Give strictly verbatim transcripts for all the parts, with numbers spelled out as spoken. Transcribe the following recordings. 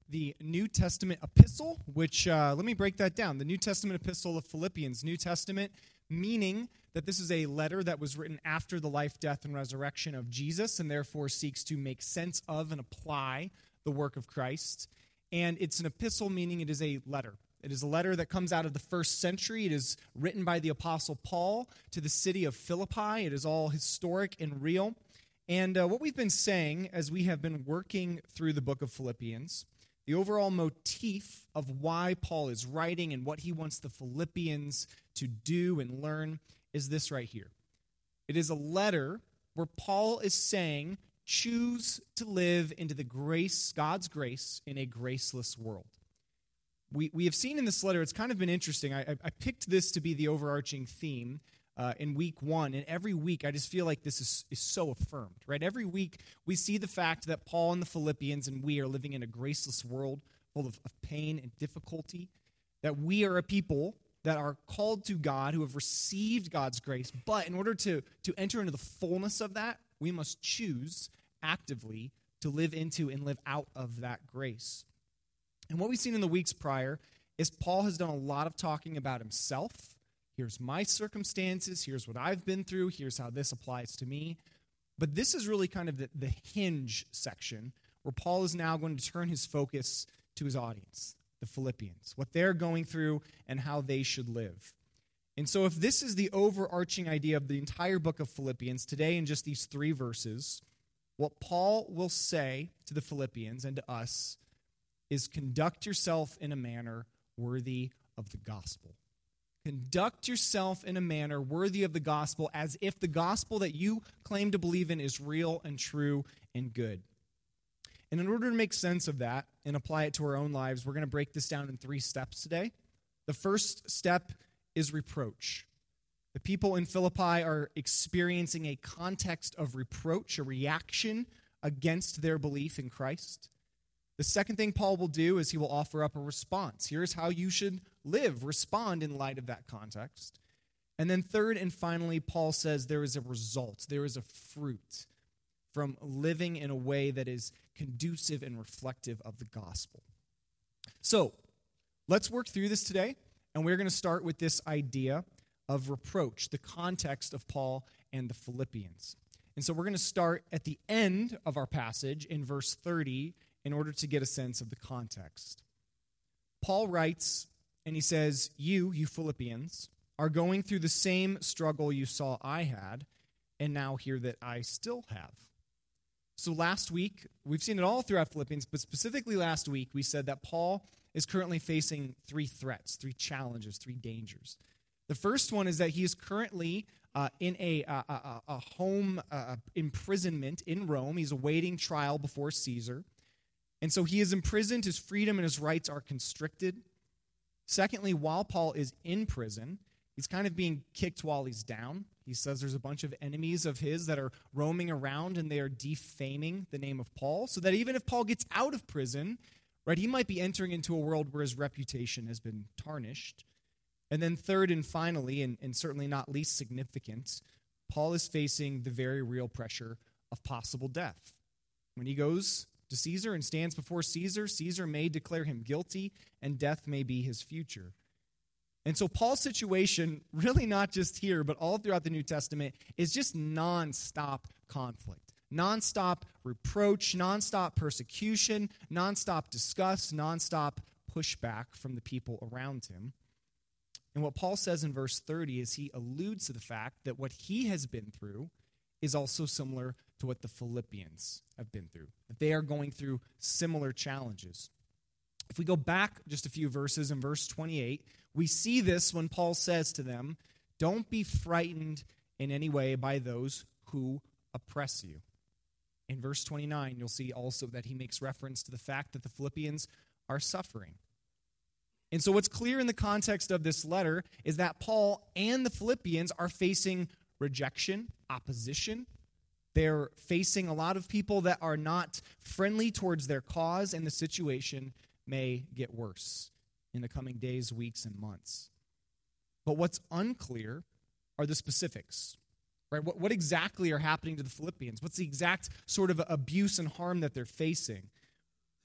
the New Testament epistle, which, uh, let me break that down. The New Testament epistle of Philippians. New Testament meaning that this is a letter that was written after the life, death, and resurrection of Jesus, and therefore seeks to make sense of and apply the work of Christ. And it's an epistle, meaning it is a letter. It is a letter that comes out of the first century. It is written by the Apostle Paul to the city of Philippi. It is all historic and real. And uh, what we've been saying as we have been working through the book of Philippians, the overall motif of why Paul is writing and what he wants the Philippians to do and learn is this right here. It is a letter where Paul is saying, choose to live into the grace, God's grace, in a graceless world. We we have seen in this letter, it's kind of been interesting. I, I picked this to be the overarching theme uh, in week one, and every week I just feel like this is, is so affirmed, right? Every week we see the fact that Paul and the Philippians and we are living in a graceless world full of, of pain and difficulty, that we are a people that are called to God, who have received God's grace, but in order to, to enter into the fullness of that, we must choose actively to live into and live out of that grace. And what we've seen in the weeks prior is Paul has done a lot of talking about himself. Here's my circumstances. Here's what I've been through. Here's how this applies to me. But this is really kind of the, the hinge section where Paul is now going to turn his focus to his audience, the Philippians, what they're going through and how they should live. And so if this is the overarching idea of the entire book of Philippians, today in just these three verses, what Paul will say to the Philippians and to us is conduct yourself in a manner worthy of the gospel. Conduct yourself in a manner worthy of the gospel as if the gospel that you claim to believe in is real and true and good. And in order to make sense of that and apply it to our own lives, we're going to break this down in three steps today. The first step is reproach. The people in Philippi are experiencing a context of reproach, a reaction against their belief in Christ. The second thing Paul will do is he will offer up a response. Here's how you should live, respond in light of that context. And then third and finally, Paul says there is a result, there is a fruit from living in a way that is conducive and reflective of the gospel. So, let's work through this today, and we're going to start with this idea of reproach, the context of Paul and the Philippians. And so we're going to start at the end of our passage in verse thirty in order to get a sense of the context. Paul writes, and he says, you, you Philippians, are going through the same struggle you saw I had, and now hear that I still have. So last week, we've seen it all throughout Philippians, but specifically last week, we said that Paul is currently facing three threats, three challenges, three dangers. The first one is that he is currently uh, in a, a, a, a home uh, imprisonment in Rome. He's awaiting trial before Caesar. And so he is imprisoned, his freedom and his rights are constricted. Secondly, while Paul is in prison, he's kind of being kicked while he's down. He says there's a bunch of enemies of his that are roaming around and they are defaming the name of Paul, so that even if Paul gets out of prison, right, he might be entering into a world where his reputation has been tarnished. And then third and finally, and, and certainly not least significant, Paul is facing the very real pressure of possible death. When he goes to Caesar and stands before Caesar, Caesar may declare him guilty, and death may be his future. And so Paul's situation, really not just here, but all throughout the New Testament, is just nonstop conflict. Nonstop reproach, nonstop persecution, nonstop disgust, nonstop pushback from the people around him. And what Paul says in verse thirty is he alludes to the fact that what he has been through is also similar to what the Philippians have been through, that they are going through similar challenges. If we go back just a few verses in verse twenty-eight, we see this when Paul says to them, don't be frightened in any way by those who oppress you. In verse twenty-nine, you'll see also that he makes reference to the fact that the Philippians are suffering. And so what's clear in the context of this letter is that Paul and the Philippians are facing rejection, opposition. They're facing a lot of people that are not friendly towards their cause, and the situation may get worse in the coming days, weeks, and months. But what's unclear are the specifics, right? What, what exactly are happening to the Philippians? What's the exact sort of abuse and harm that they're facing?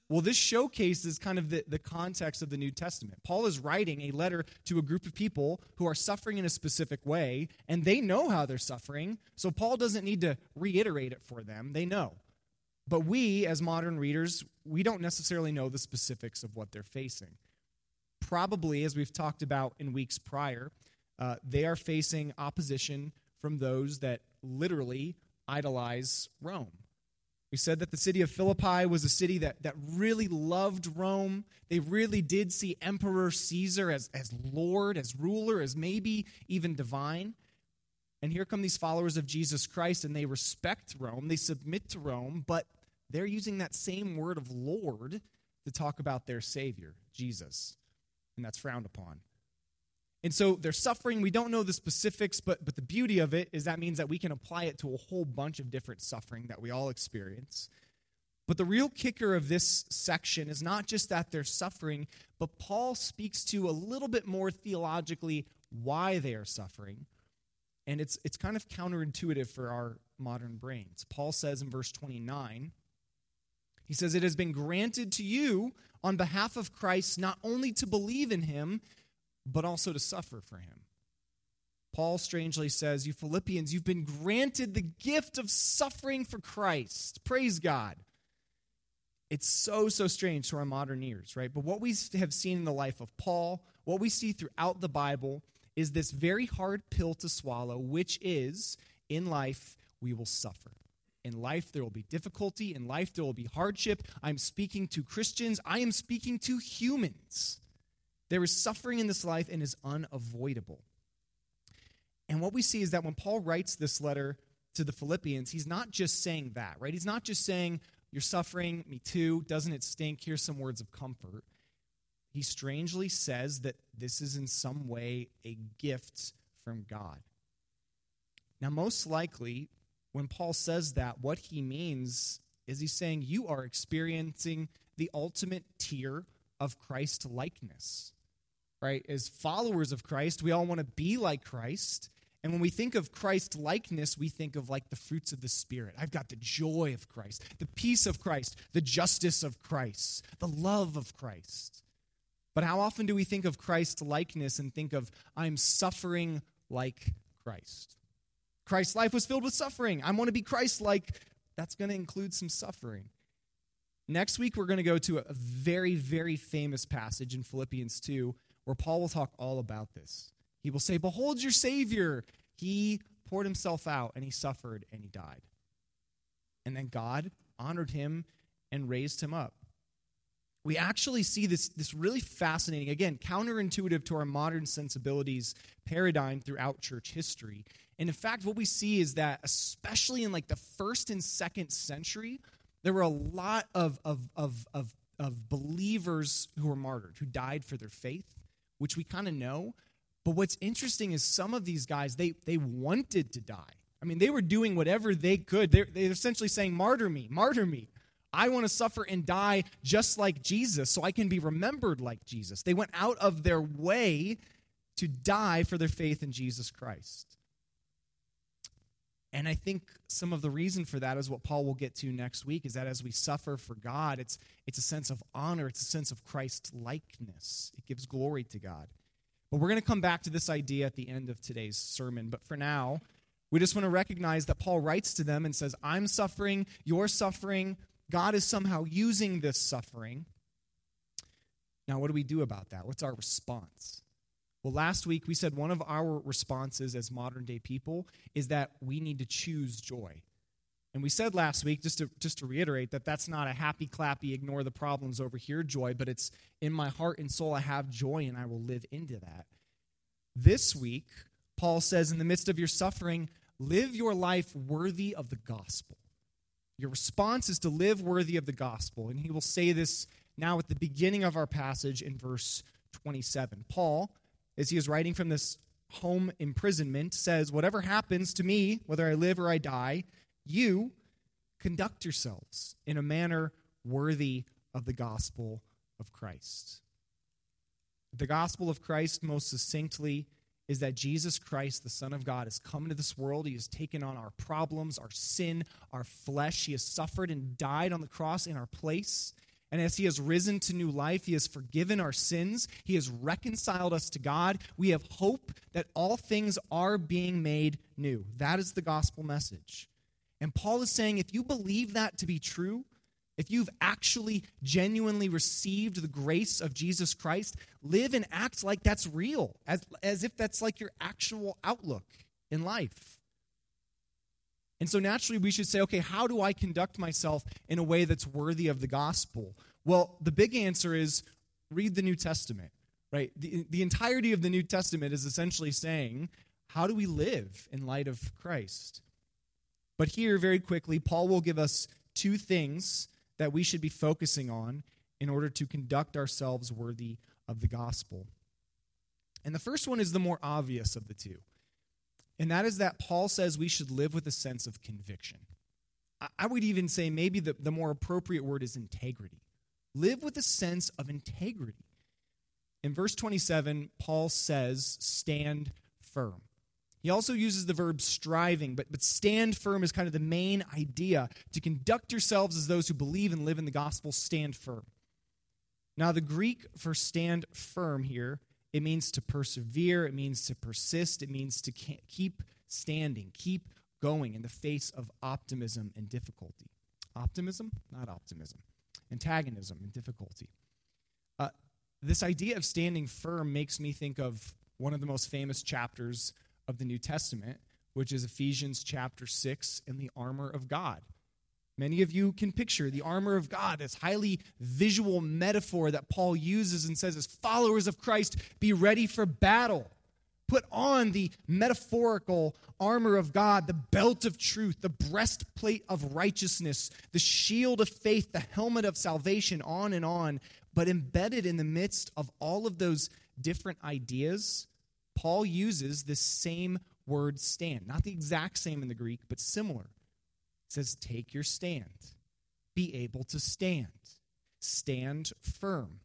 Well, this showcases kind of the, the context of the New Testament. Paul is writing a letter to a group of people who are suffering in a specific way, and they know how they're suffering, so Paul doesn't need to reiterate it for them. They know. But we, as modern readers, we don't necessarily know the specifics of what they're facing. Probably, as we've talked about in weeks prior, uh, they are facing opposition from those that literally idolize Rome. We said that the city of Philippi was a city that, that really loved Rome. They really did see Emperor Caesar as, as Lord, as ruler, as maybe even divine. And here come these followers of Jesus Christ, and they respect Rome. They submit to Rome, but they're using that same word of Lord to talk about their Savior, Jesus. And that's frowned upon. And so they're suffering. We don't know the specifics, but, but the beauty of it is that means that we can apply it to a whole bunch of different suffering that we all experience. But the real kicker of this section is not just that they're suffering, but Paul speaks to a little bit more theologically why they are suffering. And it's, it's kind of counterintuitive for our modern brains. Paul says in verse twenty-nine, he says, "It has been granted to you on behalf of Christ not only to believe in him, but also to suffer for him." Paul strangely says, "You Philippians, you've been granted the gift of suffering for Christ." Praise God. It's so, so strange to our modern ears, right? But what we have seen in the life of Paul, what we see throughout the Bible, is this very hard pill to swallow, which is, in life, we will suffer. In life, there will be difficulty. In life, there will be hardship. I'm speaking to Christians. I am speaking to humans. There is suffering in this life and is unavoidable. And what we see is that when Paul writes this letter to the Philippians, he's not just saying that, right? He's not just saying, you're suffering, me too, doesn't it stink? Here's some words of comfort. He strangely says that this is in some way a gift from God. Now, most likely, when Paul says that, what he means is he's saying you are experiencing the ultimate tier of Christ-likeness. Right? As followers of Christ, we all want to be like Christ. And when we think of Christ-likeness, we think of like the fruits of the Spirit. I've got the joy of Christ, the peace of Christ, the justice of Christ, the love of Christ. But how often do we think of Christ-likeness and think of, I'm suffering like Christ? Christ's life was filled with suffering. I want to be Christ-like. That's going to include some suffering. Next week, we're going to go to a very, very famous passage in Philippians two, where Paul will talk all about this. He will say, behold your Savior. He poured himself out, and he suffered, and he died. And then God honored him and raised him up. We actually see this, this really fascinating, again, counterintuitive to our modern sensibilities paradigm throughout church history. And in fact, what we see is that, especially in like the first and second century, there were a lot of, of, of, of, of believers who were martyred, who died for their faith, which we kind of know. But what's interesting is some of these guys, they they wanted to die. I mean, they were doing whatever they could. They're, they're essentially saying, martyr me, martyr me. I want to suffer and die just like Jesus so I can be remembered like Jesus. They went out of their way to die for their faith in Jesus Christ. And I think some of the reason for that is what Paul will get to next week, is that as we suffer for God, it's, it's a sense of honor. It's a sense of Christ-likeness. It gives glory to God. But we're going to come back to this idea at the end of today's sermon. But for now, we just want to recognize that Paul writes to them and says, I'm suffering, you're suffering. God is somehow using this suffering. Now, what do we do about that? What's our response? Well, last week we said one of our responses as modern-day people is that we need to choose joy. And we said last week, just to just to reiterate, that that's not a happy, clappy, ignore the problems over here joy, but it's in my heart and soul I have joy and I will live into that. This week, Paul says, in the midst of your suffering, live your life worthy of the gospel. Your response is to live worthy of the gospel. And he will say this now at the beginning of our passage in verse twenty-seven. Paul, as he is writing from this home imprisonment, says, whatever happens to me, whether I live or I die, you conduct yourselves in a manner worthy of the gospel of Christ. The gospel of Christ, most succinctly, is that Jesus Christ, the Son of God, has come into this world. He has taken on our problems, our sin, our flesh. He has suffered and died on the cross in our place. And as he has risen to new life, he has forgiven our sins. He has reconciled us to God. We have hope that all things are being made new. That is the gospel message. And Paul is saying, if you believe that to be true, if you've actually genuinely received the grace of Jesus Christ, live and act like that's real, as, as if that's like your actual outlook in life. And so naturally we should say, okay, how do I conduct myself in a way that's worthy of the gospel? Well, the big answer is read the New Testament, right? The, the entirety of the New Testament is essentially saying, how do we live in light of Christ? But here, very quickly, Paul will give us two things that we should be focusing on in order to conduct ourselves worthy of the gospel. And the first one is the more obvious of the two. And that is that Paul says we should live with a sense of conviction. I would even say maybe the, the more appropriate word is integrity. Live with a sense of integrity. In verse twenty-seven, Paul says, stand firm. He also uses the verb striving, but, but stand firm is kind of the main idea. To conduct yourselves as those who believe and live in the gospel, stand firm. Now, the Greek for stand firm here, it means to persevere, it means to persist, it means to keep standing, keep going in the face of optimism and difficulty. Optimism? Not optimism. Antagonism and difficulty. Uh, this idea of standing firm makes me think of one of the most famous chapters of the New Testament, which is Ephesians chapter six and the armor of God. Many of you can picture the armor of God, this highly visual metaphor that Paul uses and says, as followers of Christ, be ready for battle. Put on the metaphorical armor of God, the belt of truth, the breastplate of righteousness, the shield of faith, the helmet of salvation, on and on. But embedded in the midst of all of those different ideas, Paul uses this same word stand. Not the exact same in the Greek, but similar. It says, take your stand. Be able to stand. Stand firm.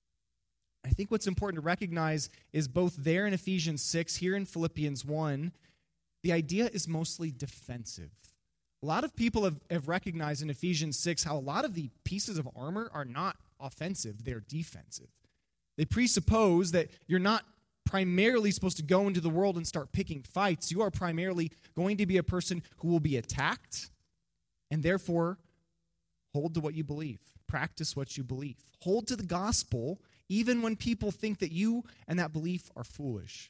I think what's important to recognize is both there in Ephesians six, here in Philippians one, the idea is mostly defensive. A lot of people have, have recognized in Ephesians six how a lot of the pieces of armor are not offensive, they're defensive. They presuppose that you're not primarily supposed to go into the world and start picking fights. You are primarily going to be a person who will be attacked, and therefore hold to what you believe. Practice what you believe. Hold to the gospel even when people think that you and that belief are foolish.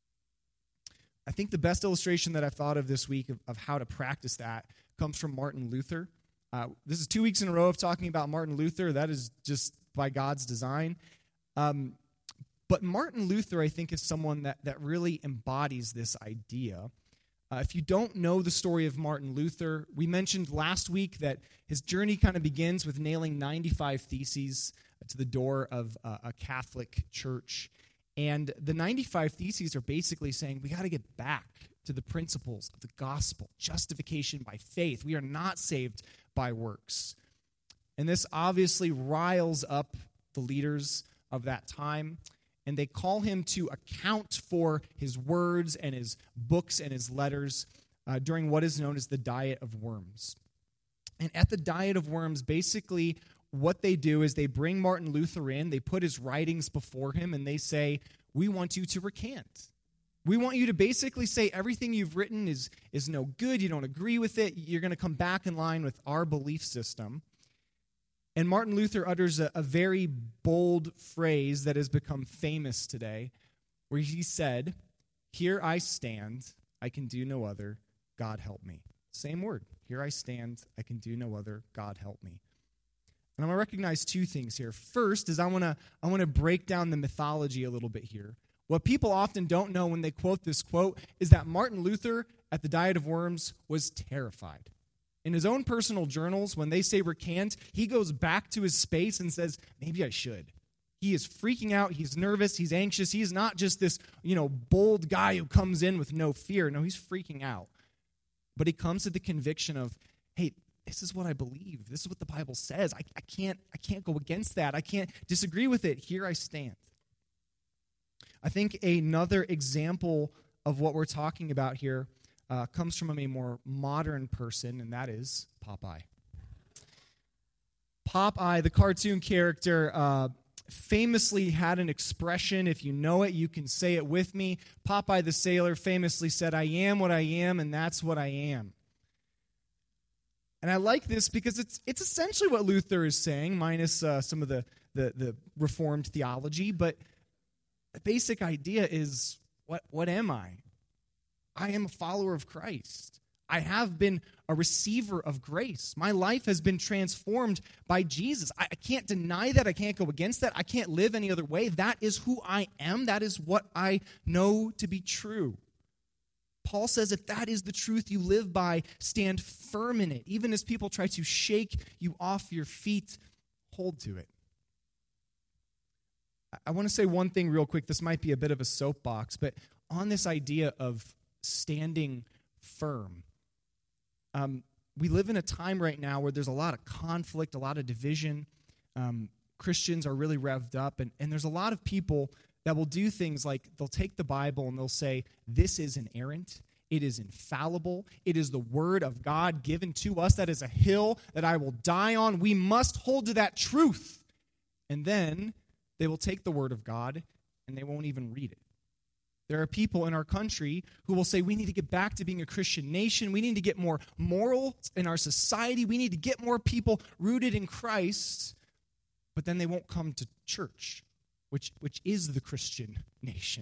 I think the best illustration that I've thought of this week of, of how to practice that comes from Martin Luther. Uh, this is two weeks in a row of talking about Martin Luther. That is just by God's design. Um, but Martin Luther, I think, is someone that, that really embodies this idea. Uh, if you don't know the story of Martin Luther, we mentioned last week that his journey kind of begins with nailing ninety-five theses to the door of uh, a Catholic church. And the ninety-five theses are basically saying we got to get back to the principles of the gospel, justification by faith. We are not saved by works. And this obviously riles up the leaders of that time. And they call him to account for his words and his books and his letters uh, during what is known as the Diet of Worms. And at the Diet of Worms, basically what they do is they bring Martin Luther in, they put his writings before him, and they say, we want you to recant. We want you to basically say everything you've written is, is no good, you don't agree with it, you're going to come back in line with our belief system. And Martin Luther utters a, a very bold phrase that has become famous today, where he said, here I stand, I can do no other, God help me. Same word, here I stand, I can do no other, God help me. And I'm going to recognize two things here. First is I want to I want to break down the mythology a little bit here. What people often don't know when they quote this quote is that Martin Luther at the Diet of Worms was terrified. In his own personal journals, when they say recant, he goes back to his space and says, maybe I should. He is freaking out. He's nervous. He's anxious. He's not just this, you know, bold guy who comes in with no fear. No, he's freaking out. But he comes to the conviction of, hey, this is what I believe. This is what the Bible says. I, I can't, I can't go against that. I can't disagree with it. Here I stand. I think another example of what we're talking about here Uh, comes from a more modern person, and that is Popeye. Popeye, the cartoon character, uh, famously had an expression. If you know it, you can say it with me. Popeye the sailor famously said, "I am what I am, and that's what I am." And I like this because it's it's essentially what Luther is saying, minus uh, some of the, the, the Reformed theology. But the basic idea is, what, what am I? I am a follower of Christ. I have been a receiver of grace. My life has been transformed by Jesus. I, I can't deny that. I can't go against that. I can't live any other way. That is who I am. That is what I know to be true. Paul says if that is the truth you live by, stand firm in it. Even as people try to shake you off your feet, hold to it. I want to say one thing real quick. This might be a bit of a soapbox, but on this idea of standing firm, um, we live in a time right now where there's a lot of conflict, a lot of division. Um, Christians are really revved up, and, and there's a lot of people that will do things like they'll take the Bible and they'll say, this is inerrant, it is infallible, it is the word of God given to us, that is a hill that I will die on. We must hold to that truth. And then they will take the word of God and they won't even read it. There are people in our country who will say, we need to get back to being a Christian nation. We need to get more moral in our society. We need to get more people rooted in Christ. But then they won't come to church, which, which is the Christian nation.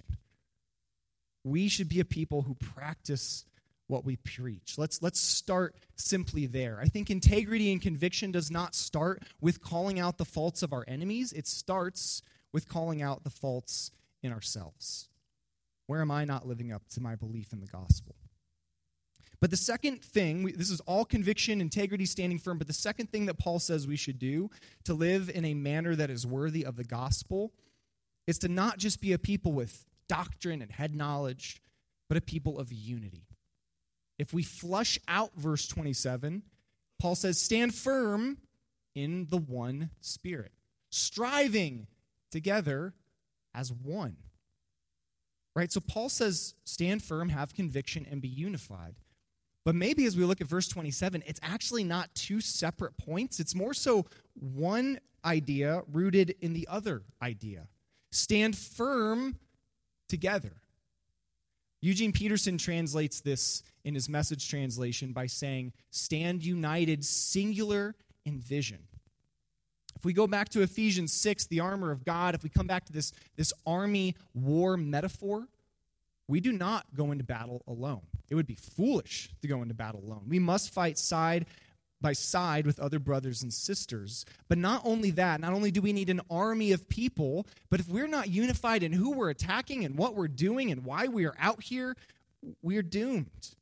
We should be a people who practice what we preach. Let's, let's start simply there. I think integrity and conviction does not start with calling out the faults of our enemies. It starts with calling out the faults in ourselves. Where am I not living up to my belief in the gospel? But the second thing, this is all conviction, integrity, standing firm, but the second thing that Paul says we should do to live in a manner that is worthy of the gospel is to not just be a people with doctrine and head knowledge, but a people of unity. If we flush out verse twenty-seven, Paul says, stand firm in the one Spirit, striving together as one. Right? So Paul says, stand firm, have conviction, and be unified. But maybe as we look at verse twenty-seven, it's actually not two separate points. It's more so one idea rooted in the other idea. Stand firm together. Eugene Peterson translates this in his Message translation by saying, stand united, singular in vision. If we go back to Ephesians six, the armor of God, if we come back to this, this army war metaphor, we do not go into battle alone. It would be foolish to go into battle alone. We must fight side by side with other brothers and sisters. But not only that, not only do we need an army of people, but if we're not unified in who we're attacking and what we're doing and why we are out here, we're doomed.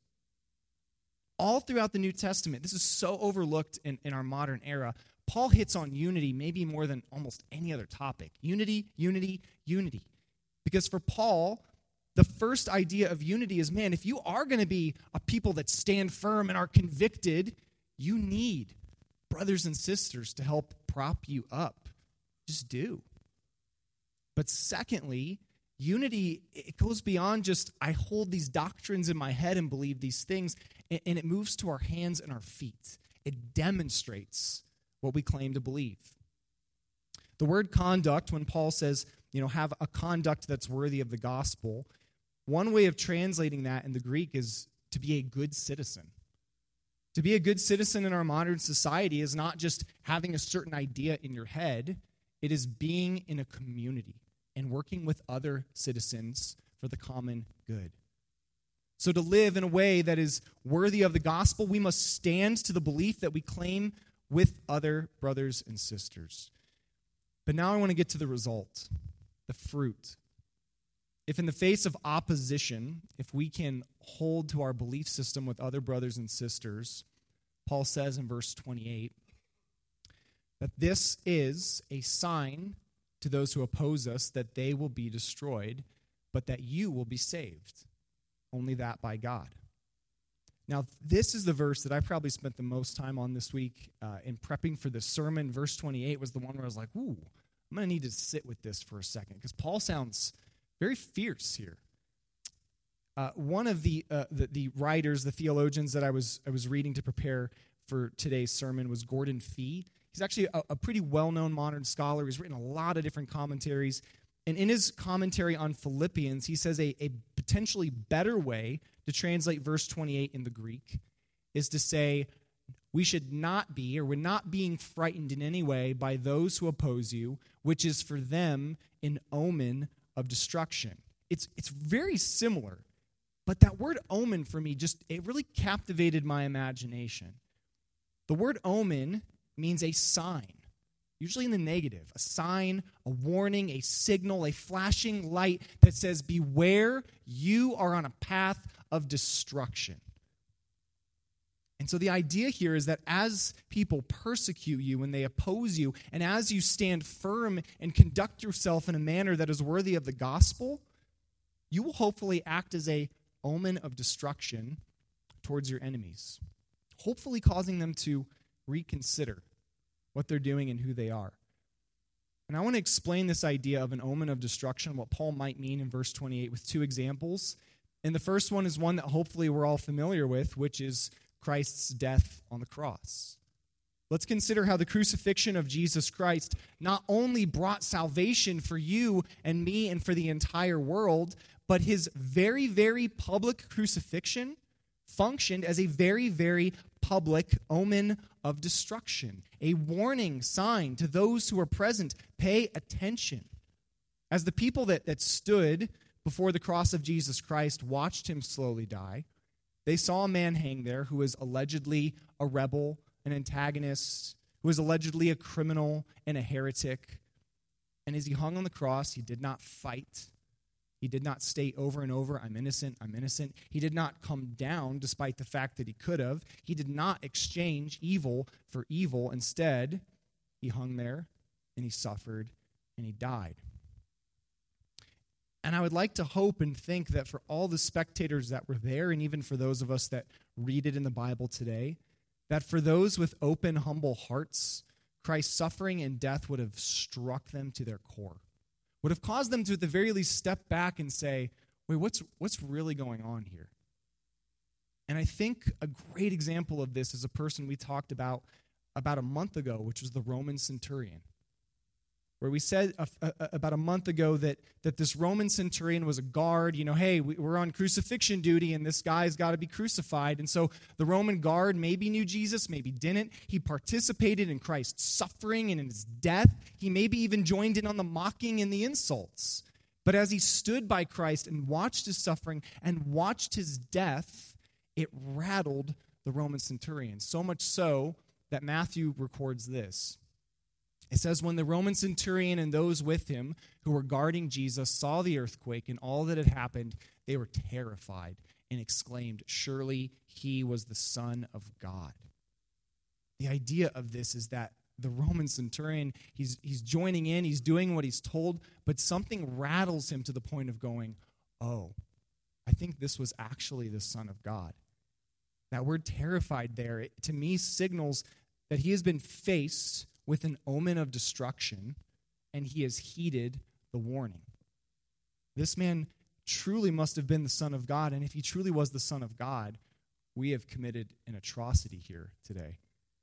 All throughout the New Testament, this is so overlooked in, in our modern era, Paul hits on unity maybe more than almost any other topic. Unity, unity, unity. Because for Paul, the first idea of unity is, man, if you are going to be a people that stand firm and are convicted, you need brothers and sisters to help prop you up. Just do. But secondly, unity, it goes beyond just, I hold these doctrines in my head and believe these things, and it moves to our hands and our feet. It demonstrates what we claim to believe. The word conduct, when Paul says, you know, have a conduct that's worthy of the gospel, one way of translating that in the Greek is to be a good citizen. To be a good citizen in our modern society is not just having a certain idea in your head. It is being in a community and working with other citizens for the common good. So to live in a way that is worthy of the gospel, we must stand to the belief that we claim with other brothers and sisters. But now I want to get to the result, the fruit. If in the face of opposition, if we can hold to our belief system with other brothers and sisters, Paul says in verse twenty-eight that this is a sign to those who oppose us that they will be destroyed, but that you will be saved. Only that by God. Now, this is the verse that I probably spent the most time on this week uh, in prepping for this sermon. Verse twenty-eight was the one where I was like, ooh, I'm going to need to sit with this for a second, because Paul sounds very fierce here. Uh, one of the, uh, the the writers, the theologians that I was I was reading to prepare for today's sermon was Gordon Fee. He's actually a, a pretty well-known modern scholar. He's written a lot of different commentaries. And in his commentary on Philippians, he says a, a potentially better way to translate verse twenty-eight in the Greek is to say, we should not be, or we're not being frightened in any way by those who oppose you, which is for them an omen of destruction. It's, it's very similar, but that word omen for me just, it really captivated my imagination. The word omen means a sign, usually in the negative, a sign, a warning, a signal, a flashing light that says, beware, you are on a path of destruction. And so the idea here is that as people persecute you and they oppose you, and as you stand firm and conduct yourself in a manner that is worthy of the gospel, you will hopefully act as a omen of destruction towards your enemies, hopefully causing them to reconsider what they're doing and who they are. And I want to explain this idea of an omen of destruction, what Paul might mean in verse twenty-eight, with two examples. And the first one is one that hopefully we're all familiar with, which is Christ's death on the cross. Let's consider how the crucifixion of Jesus Christ not only brought salvation for you and me and for the entire world, but his very, very public crucifixion functioned as a very, very public omen of destruction, a warning sign to those who are present. Pay attention. As the people that, that stood before the cross of Jesus Christ watched him slowly die, they saw a man hang there who was allegedly a rebel, an antagonist, who was allegedly a criminal and a heretic. And as he hung on the cross, he did not fight. He did not state over and over, I'm innocent, I'm innocent. He did not come down despite the fact that he could have. He did not exchange evil for evil. Instead, he hung there and he suffered and he died. And I would like to hope and think that for all the spectators that were there, and even for those of us that read it in the Bible today, that for those with open, humble hearts, Christ's suffering and death would have struck them to their core, would have caused them to at the very least step back and say, wait, what's, what's really going on here? And I think a great example of this is a person we talked about about a month ago, which was the Roman centurion, where we said a, a, about a month ago that, that this Roman centurion was a guard. You know, hey, we, we're on crucifixion duty, and this guy's got to be crucified. And so the Roman guard maybe knew Jesus, maybe didn't. He participated in Christ's suffering and in his death. He maybe even joined in on the mocking and the insults. But as he stood by Christ and watched his suffering and watched his death, it rattled the Roman centurion, so much so that Matthew records this. It says, when the Roman centurion and those with him who were guarding Jesus saw the earthquake and all that had happened, they were terrified and exclaimed, surely he was the Son of God. The idea of this is that the Roman centurion, he's, he's joining in, he's doing what he's told, but something rattles him to the point of going, oh, I think this was actually the Son of God. That word terrified there, it, to me, signals that he has been faced with an omen of destruction, and he has heeded the warning. This man truly must have been the Son of God, and if he truly was the Son of God, we have committed an atrocity here today.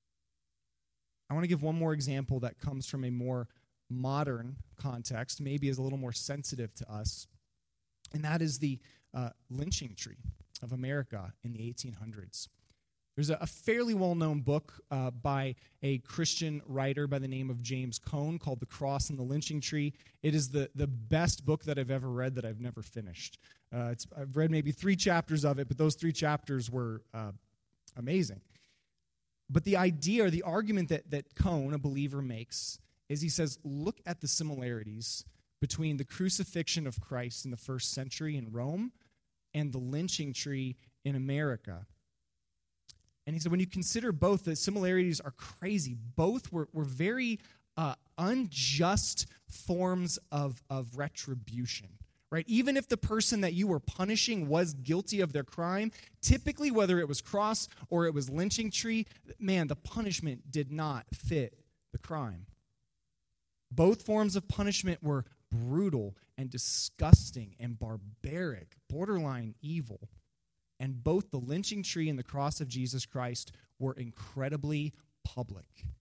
I want to give one more example that comes from a more modern context, maybe is a little more sensitive to us, and that is the uh, lynching tree of America in the eighteen hundreds. There's a, a fairly well-known book uh, by a Christian writer by the name of James Cone called The Cross and the Lynching Tree. It is the, the best book that I've ever read that I've never finished. Uh, it's, I've read maybe three chapters of it, but those three chapters were uh, amazing. But the idea or the argument that, that Cone, a believer, makes is he says, look at the similarities between the crucifixion of Christ in the first century in Rome and the lynching tree in America. And he said, when you consider both, the similarities are crazy. Both were, were very uh, unjust forms of, of retribution, right? Even if the person that you were punishing was guilty of their crime, typically whether it was cross or it was lynching tree, man, the punishment did not fit the crime. Both forms of punishment were brutal and disgusting and barbaric, borderline evil. And both the lynching tree and the cross of Jesus Christ were incredibly public.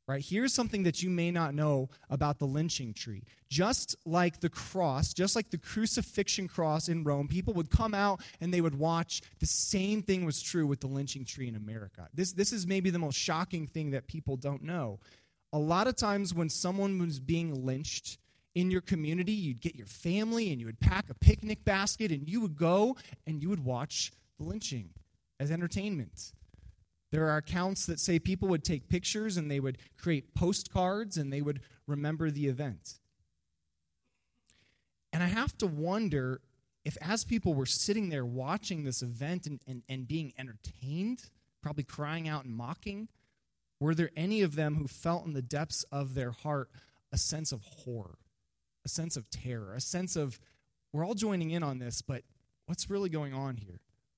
Right? Here's something that you may not know about the lynching tree. Just like the cross, just like the crucifixion cross in Rome, people would come out and they would watch. The same thing was true with the lynching tree in America. This, this is maybe the most shocking thing that people don't know. A lot of times when someone was being lynched in your community, you'd get your family and you would pack a picnic basket and you would go and you would watch the lynching as entertainment. There are accounts that say people would take pictures and they would create postcards and they would remember the event. And I have to wonder if as people were sitting there watching this event and, and, and being entertained, probably crying out and mocking, were there any of them who felt in the depths of their heart a sense of horror, a sense of terror, a sense of, we're all joining in on this, but what's really going on here?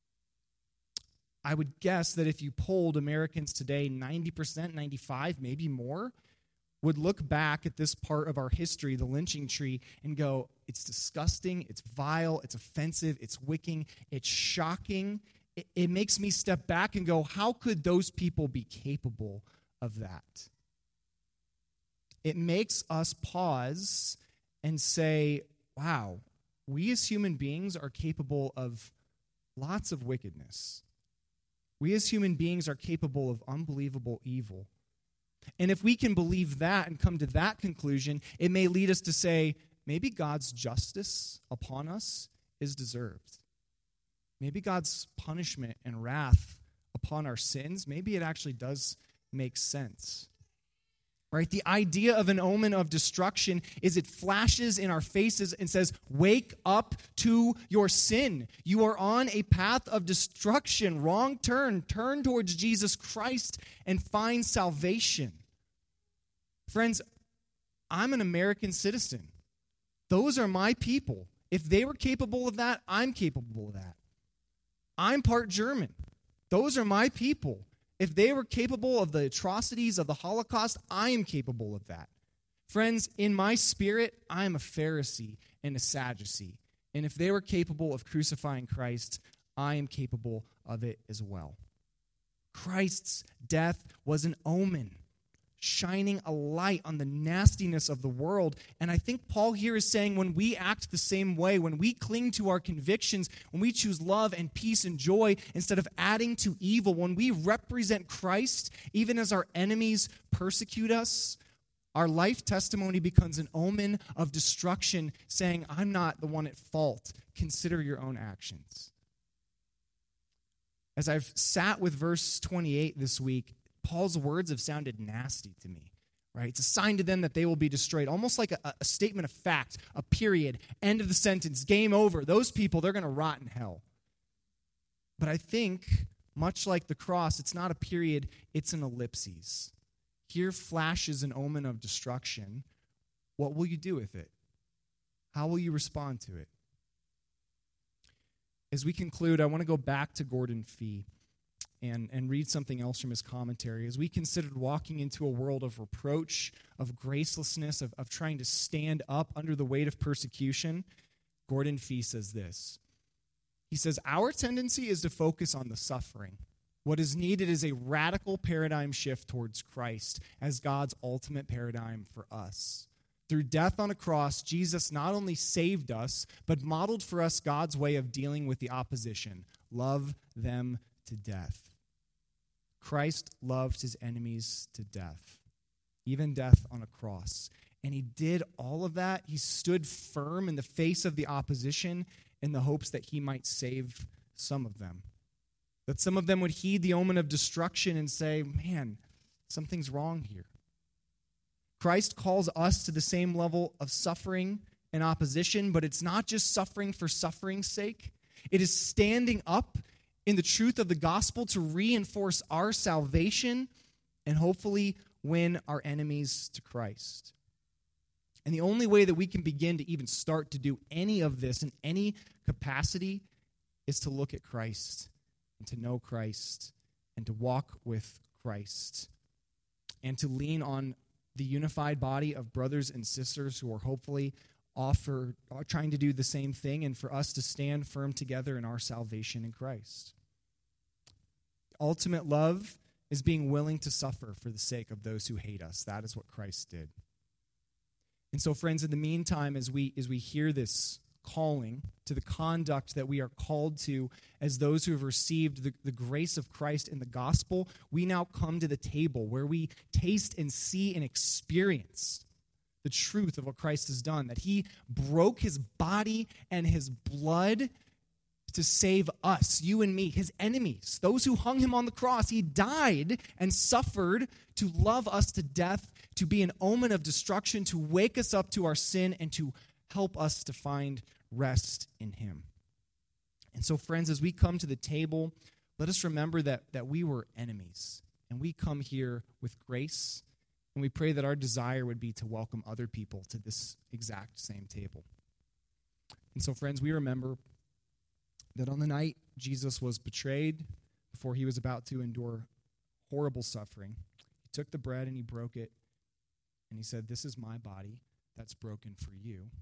I would guess that if you polled Americans today, ninety percent, ninety-five, maybe more, would look back at this part of our history, the lynching tree, and go, it's disgusting, it's vile, it's offensive, it's wicking, it's shocking. It, it makes me step back and go, how could those people be capable of that? It makes us pause and say, wow, we as human beings are capable of lots of wickedness. We as human beings are capable of unbelievable evil. And if we can believe that and come to that conclusion, it may lead us to say, maybe God's justice upon us is deserved. Maybe God's punishment and wrath upon our sins, maybe it actually does make sense. Right? The idea of an omen of destruction is it flashes in our faces and says, wake up to your sin. You are on a path of destruction. Wrong turn. Turn towards Jesus Christ and find salvation. Friends, I'm an American citizen. Those are my people. If they were capable of that, I'm capable of that. I'm part German. Those are my people. If they were capable of the atrocities of the Holocaust, I am capable of that. Friends, in my spirit, I am a Pharisee and a Sadducee. And if they were capable of crucifying Christ, I am capable of it as well. Christ's death was an omen, shining a light on the nastiness of the world. And I think Paul here is saying when we act the same way, when we cling to our convictions, when we choose love and peace and joy instead of adding to evil, when we represent Christ, even as our enemies persecute us, our life testimony becomes an omen of destruction, saying, I'm not the one at fault. Consider your own actions. As I've sat with verse twenty-eight this week, Paul's words have sounded nasty to me, right? It's a sign to them that they will be destroyed, almost like a, a statement of fact, a period, end of the sentence, game over. Those people, they're going to rot in hell. But I think, much like the cross, it's not a period, it's an ellipses. Here flashes an omen of destruction. What will you do with it? How will you respond to it? As we conclude, I want to go back to Gordon Fee. And, and read something else from his commentary. As we considered walking into a world of reproach, of gracelessness, of, of trying to stand up under the weight of persecution, Gordon Fee says this. He says, our tendency is to focus on the suffering. What is needed is a radical paradigm shift towards Christ as God's ultimate paradigm for us. Through death on a cross, Jesus not only saved us, but modeled for us God's way of dealing with the opposition. Love them to death. Christ loved his enemies to death, even death on a cross. And he did all of that. He stood firm in the face of the opposition in the hopes that he might save some of them. That some of them would heed the omen of destruction and say, man, something's wrong here. Christ calls us to the same level of suffering and opposition, but it's not just suffering for suffering's sake. It is standing up in the truth of the gospel to reinforce our salvation and hopefully win our enemies to Christ. And the only way that we can begin to even start to do any of this in any capacity is to look at Christ and to know Christ and to walk with Christ and to lean on the unified body of brothers and sisters who are hopefully offer are trying to do the same thing, and for us to stand firm together in our salvation in Christ. Ultimate love is being willing to suffer for the sake of those who hate us. That is what Christ did. And so, friends, in the meantime, as we as we hear this calling to the conduct that we are called to as those who have received the, the grace of Christ in the gospel, we now come to the table where we taste and see and experience the truth of what Christ has done, that he broke his body and his blood to save us, you and me, his enemies, those who hung him on the cross. He died and suffered to love us to death, to be an omen of destruction, to wake us up to our sin, and to help us to find rest in him. And so, friends, as we come to the table, let us remember that, that we were enemies, and we come here with grace, and we pray that our desire would be to welcome other people to this exact same table. And so, friends, we remember that on the night Jesus was betrayed, before he was about to endure horrible suffering, he took the bread and he broke it, and he said, "This is my body that's broken for you.